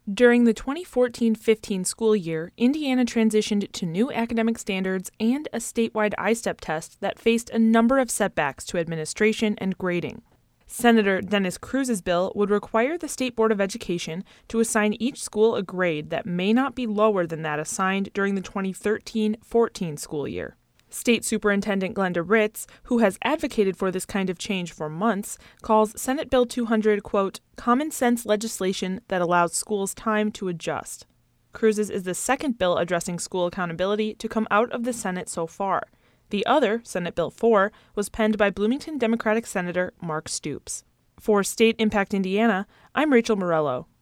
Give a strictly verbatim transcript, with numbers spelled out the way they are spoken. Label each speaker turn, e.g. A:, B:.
A: During the twenty fourteen fifteen school year, Indiana transitioned to new academic standards and a statewide I STEP test that faced a number of setbacks to administration and grading. Senator Dennis Cruz's bill would require the State Board of Education to assign each school a grade that may not be lower than that assigned during the twenty thirteen fourteen school year. State Superintendent Glenda Ritz, who has advocated for this kind of change for months, calls Senate Bill two hundred, quote, common sense legislation that allows schools time to adjust. Cruz's is the second bill addressing school accountability to come out of the Senate so far. The other, Senate Bill four, was penned by Bloomington Democratic Senator Mark Stoops. For State Impact Indiana, I'm Rachel Morello.